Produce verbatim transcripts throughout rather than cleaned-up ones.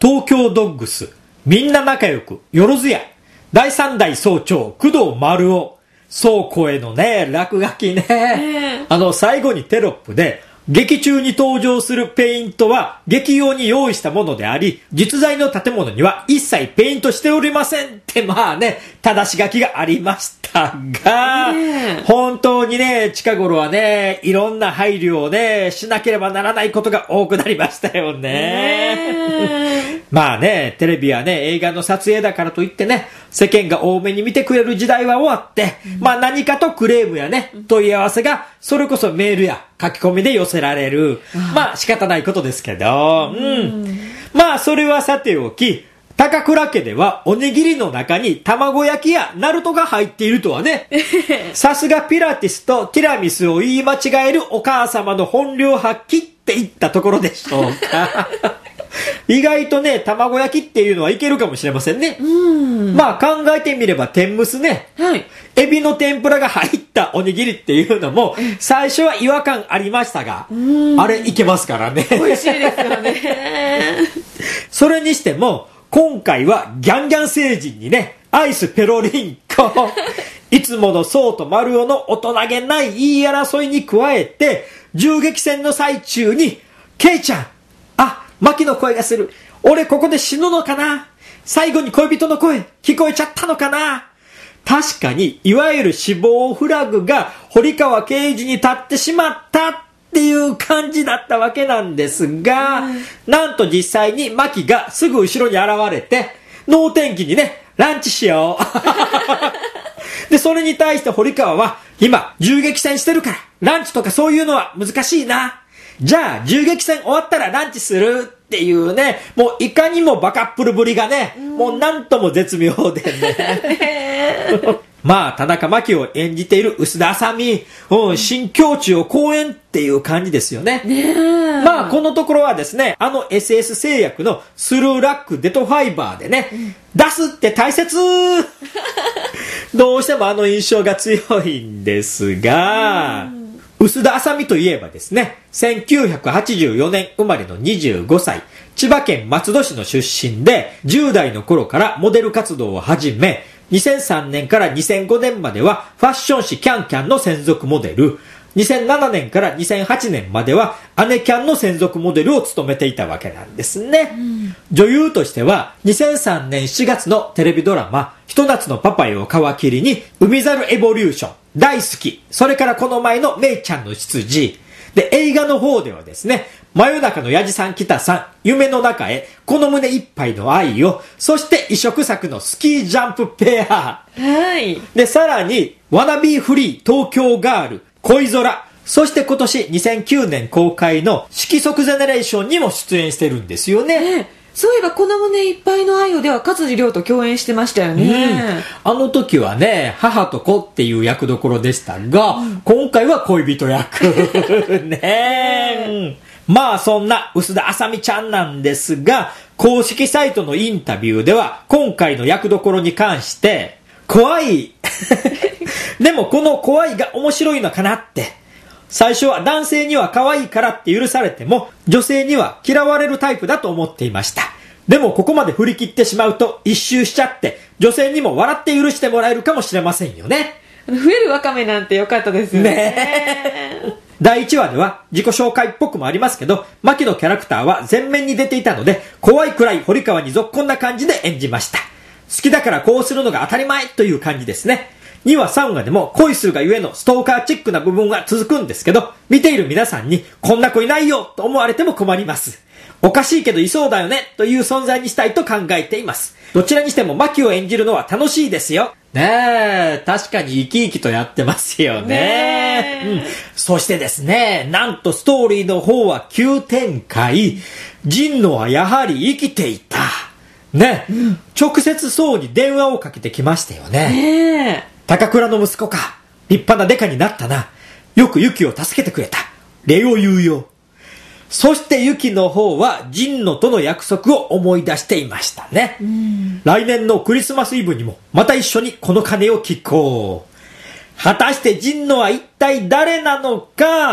東京ドッグス、みんな仲良く、よろずや、だいさん代総長、工藤丸夫、そう声のね、落書きね、えー。あの、最後にテロップで、劇中に登場するペイントは劇用に用意したものであり、実在の建物には一切ペイントしておりませんってまあね、正し書きがありましたが、ね、本当にね、近頃はね、いろんな配慮をね、しなければならないことが多くなりましたよね。ねまあね、テレビはね、映画の撮影だからといってね、世間が多めに見てくれる時代は終わって、うん、まあ何かとクレームやね、問い合わせが、それこそメールや書き込みで寄せられる。まあ仕方ないことですけど、うん。まあそれはさておき、高倉家ではおにぎりの中に卵焼きやナルトが入っているとはね、さすがピラティスとティラミスを言い間違えるお母様の本領発揮って言ったところでしょうか。意外とね、卵焼きっていうのはいけるかもしれませんね。うんまあ考えてみれば天むすね、はい、エビの天ぷらが入ったおにぎりっていうのも最初は違和感ありましたが、あれいけますからね。 美味しいですよね。 それにしても今回はギャンギャン星人にね、アイスペロリンコいつものソウとマルオの大人げない言い争いに加えて、銃撃戦の最中にケイちゃん、あ、マキの声がする。俺ここで死ぬのかな？最後に恋人の声聞こえちゃったのかな？確かにいわゆる死亡フラグが堀川刑事に立ってしまったっていう感じだったわけなんですが、うん、なんと実際にマキがすぐ後ろに現れて、能天気にね、ランチしよう。で、それに対して堀川は、今、銃撃戦してるから、ランチとかそういうのは難しいな。じゃあ、銃撃戦終わったらランチするっていうね、もういかにもバカップルぶりがね、うん、もうなんとも絶妙でね。まあ、田中真紀を演じている臼田あさみ、うん、新境地を公演っていう感じですよね。ねまあ、このところはですね、あの エスエス 製薬のスルーラックデトファイバーでね、うん、出すって大切どうしてもあの印象が強いんですが、臼田あさみといえばですね、せんきゅうひゃくはちじゅうよねん生まれのにじゅうごさい、千葉県松戸市の出身で、じゅう代の頃からモデル活動を始め、にせんさんねんからにせんごねんまではファッション誌キャンキャンの専属モデル、にせんななねんからにせんはちねんまではアネキャンの専属モデルを務めていたわけなんですね。うん、女優としてはにせんさんねんしちがつのテレビドラマひと夏のパパイを皮切りに海猿エボリューション、大好き、それからこの前のメイちゃんの執事で、映画の方ではですね、真夜中のやじさん北さん、夢の中へ、この胸いっぱいの愛を、そして異色作のスキージャンプペア。はい。で、さらに、ワナビーフリー東京ガール、恋空、そして今年にせんきゅうねん公開の色即ゼネレーションにも出演してるんですよね。えーそういえばこの胸いっぱいの愛をでは勝地涼と共演してましたよね、 うん、あの時はね、母と子っていう役どころでしたが、うん、今回は恋人役ね、うん、まあそんな臼田あさみちゃんなんですが、公式サイトのインタビューでは今回の役どころに関して怖いでもこの怖いが面白いのかなって、最初は男性には可愛いからって許されても女性には嫌われるタイプだと思っていました。でもここまで振り切ってしまうと一周しちゃって女性にも笑って許してもらえるかもしれませんよね。 増えるわかめなんてよかったですよ ね, ねだいいちわでは自己紹介っぽくもありますけど、マキのキャラクターは前面に出ていたので怖いくらい堀川にぞっこんな感じで演じました。好きだからこうするのが当たり前という感じですね。にわさんわでも恋するがゆえのストーカーチックな部分が続くんですけど、見ている皆さんにこんな子いないよと思われても困ります。おかしいけどいそうだよねという存在にしたいと考えています。どちらにしてもマキを演じるのは楽しいですよ。ねえ、確かに生き生きとやってますよね。ねうん、そしてですね、なんとストーリーの方は急展開。ジンノはやはり生きていた。ね、うん、直接そうに電話をかけてきましたよね。ねえ。高倉の息子か。立派なデカになったな。よくユキを助けてくれた。礼を言うよ。そしてユキの方はジンノとの約束を思い出していましたね。うん来年のクリスマスイブにもまた一緒にこの鐘を聞こう。果たしてジンノは一体誰なのか。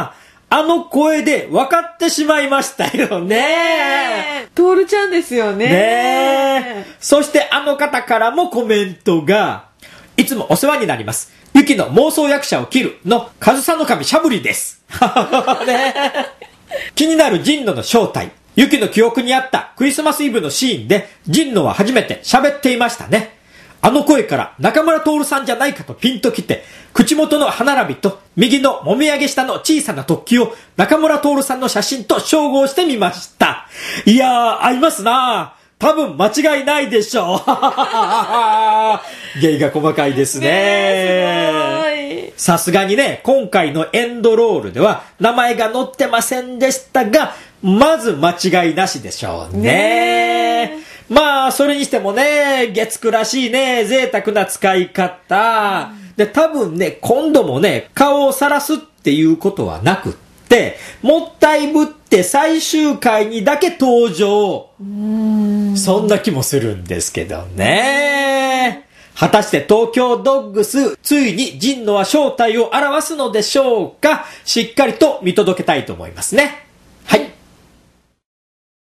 あの声で分かってしまいましたよね。 トールちゃんですよね。 ねそしてあの方からもコメントが、いつもお世話になります。ユキの妄想役者を切るの上総守しゃぶりです。ね、気になるジンノの正体。ユキの記憶にあったクリスマスイブのシーンでジンノは初めて喋っていましたね。あの声から中村徹さんじゃないかとピンときて、口元の歯並びと右のもみあげ下の小さな突起を中村徹さんの写真と照合してみました。いやー、合いますなー。多分間違いないでしょう。芸が細かいですね。さすがにね、今回のエンドロールでは名前が載ってませんでしたが、まず間違いなしでしょうね。まあ、それにしてもね、月9らしいね、贅沢な使い方。で、多分ね、今度もね、顔を晒すっていうことはなくって、もったいぶって最終回にだけ登場。うーん、そんな気もするんですけどね。果たして東京ドッグス、ついにジンノは正体を表すのでしょうか。しっかりと見届けたいと思いますね。